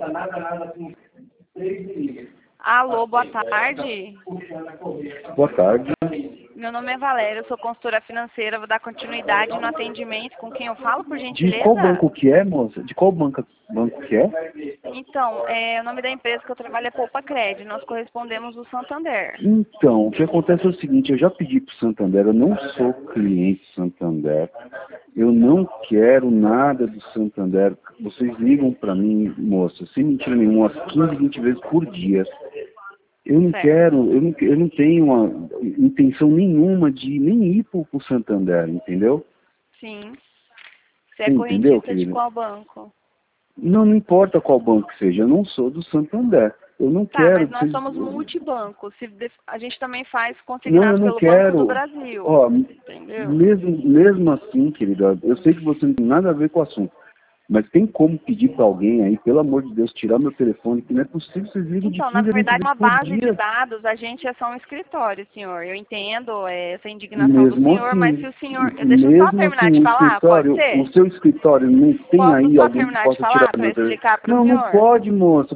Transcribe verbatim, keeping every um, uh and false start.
Alô, boa tarde. Boa tarde. Meu nome é Valéria, eu sou consultora financeira, vou dar continuidade no atendimento. Com quem eu falo, por gentileza? De qual banco que é, moça? De qual banco, banco que é? Então, é, o nome da empresa que eu trabalho é Poupa Cred, nós correspondemos do Santander. Então, o que acontece é o seguinte, eu já pedi para o Santander, eu não sou cliente do Santander, eu não quero nada do Santander. Vocês ligam para mim, moça, sem mentira nenhuma, umas quinze, vinte vezes por dia. Eu não Certo. quero, eu não, eu não tenho uma intenção nenhuma de nem ir para o Santander, entendeu? Sim. Você é Você entendeu, correntista de querida? qual banco? Não, não importa qual banco que seja, eu não sou do Santander. Eu não Tá, quero... mas nós vocês- somos multibanco. Se def- A gente também faz Não, eu consignado não pelo Banco do quero. Brasil. Ó, Entendeu? mesmo, mesmo assim, querida, eu sei que você não tem nada a ver com o assunto, mas tem como pedir para alguém aí, pelo amor de Deus, tirar meu telefone, que não é possível, vocês ligam de Então, na quinze a vinte verdade, vezes uma por base de dia. dados, a gente é só um escritório, senhor. Eu entendo é, essa indignação do Mesmo senhor, mas assim, se o senhor... Deixa eu só mesmo terminar assim, de o falar, pode escritório, o ser? seu escritório não tem Posso aí só alguém que terminar de possa tirar falar para meu telefone? explicar para o Não, não senhor? pode, moça.